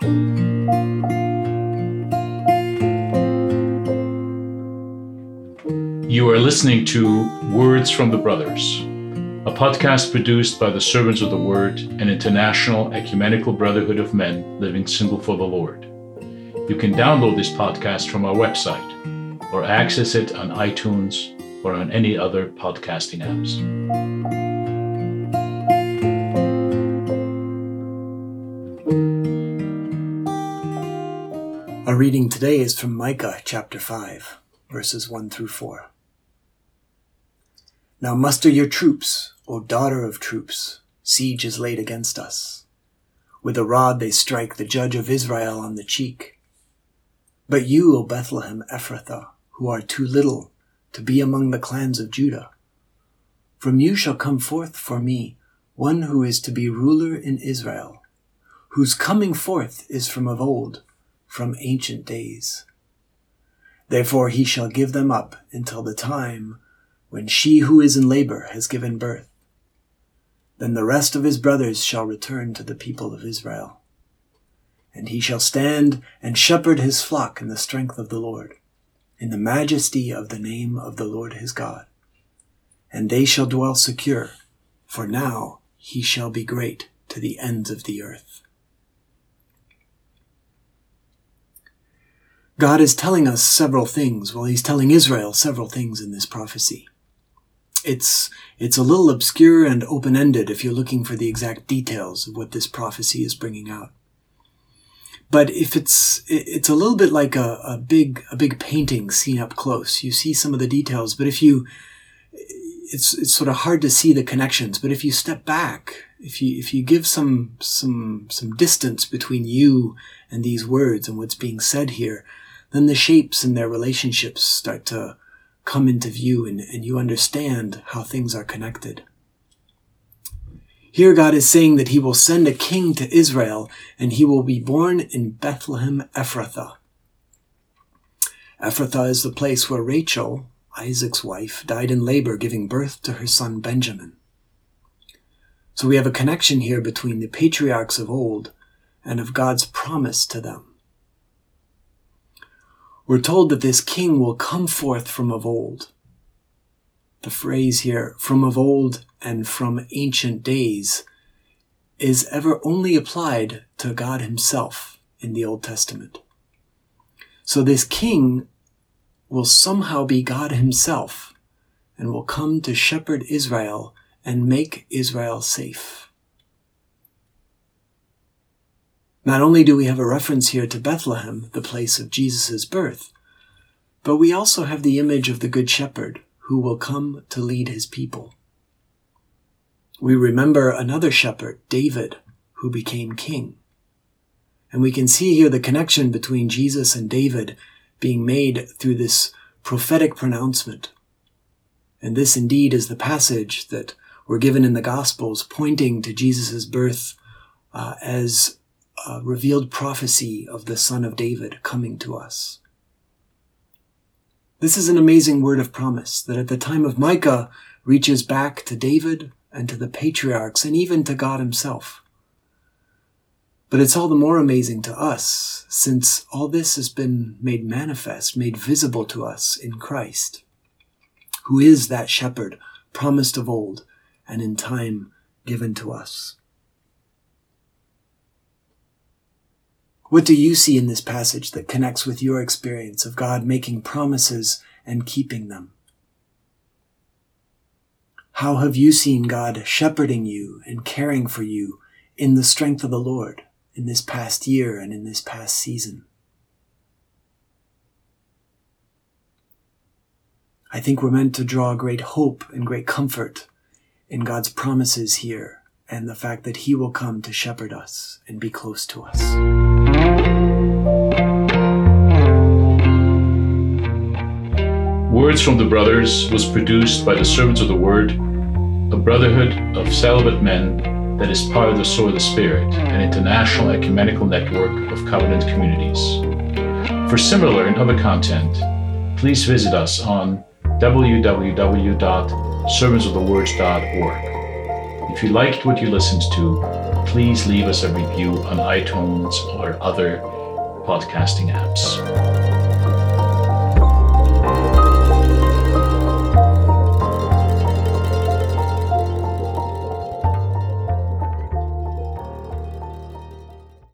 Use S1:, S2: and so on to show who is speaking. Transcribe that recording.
S1: You are listening to Words from the Brothers, a podcast produced by the Servants of the Word, an international ecumenical brotherhood of men living single for the Lord. You can download this podcast from our website or access it on iTunes or on any other podcasting apps.
S2: Our reading today is from Micah chapter 5, verses 1 through 4. Now muster your troops, O daughter of troops. Siege is laid against us. With a rod they strike the judge of Israel on the cheek. But you, O Bethlehem Ephrathah, who are too little to be among the clans of Judah, from you shall come forth for me one who is to be ruler in Israel, whose coming forth is from of old, from ancient days. Therefore he shall give them up until the time when she who is in labor has given birth. Then the rest of his brothers shall return to the people of Israel. And he shall stand and shepherd his flock in the strength of the Lord, in the majesty of the name of the Lord his God. And they shall dwell secure, for now he shall be great to the ends of the earth. God is telling us several things. Well, he's telling Israel several things in this prophecy. It's a little obscure and open-ended if you're looking for the exact details of what this prophecy is bringing out. But if it's a little bit like a big painting seen up close. You see some of the details, but it's sort of hard to see the connections. But if you step back, if you give some distance between you and these words and what's being said here, then the shapes and their relationships start to come into view and you understand how things are connected. Here God is saying that he will send a king to Israel and he will be born in Bethlehem Ephrathah. Ephrathah is the place where Rachel, Isaac's wife, died in labor giving birth to her son Benjamin. So we have a connection here between the patriarchs of old and of God's promise to them. We're told that this king will come forth from of old. The phrase here, from of old and from ancient days, is ever only applied to God himself in the Old Testament. So this king will somehow be God himself and will come to shepherd Israel and make Israel safe. Not only do we have a reference here to Bethlehem, the place of Jesus' birth, but we also have the image of the Good Shepherd who will come to lead his people. We remember another shepherd, David, who became king. And we can see here the connection between Jesus and David being made through this prophetic pronouncement. And this indeed is the passage that we're given in the Gospels pointing to Jesus' birth as a revealed prophecy of the Son of David coming to us. This is an amazing word of promise that at the time of Micah reaches back to David and to the patriarchs and even to God himself. But it's all the more amazing to us since all this has been made manifest, made visible to us in Christ, who is that shepherd promised of old and in time given to us. What do you see in this passage that connects with your experience of God making promises and keeping them? How have you seen God shepherding you and caring for you in the strength of the Lord in this past year and in this past season? I think we're meant to draw great hope and great comfort in God's promises here and the fact that he will come to shepherd us and be close to us.
S1: Words from the Brothers was produced by the Servants of the Word, a brotherhood of celibate men that is part of the Sword of the Spirit, an international ecumenical network of covenant communities. For similar and other content, please visit us on www.servantsofthewords.org. If you liked what you listened to, please leave us a review on iTunes or other podcasting apps.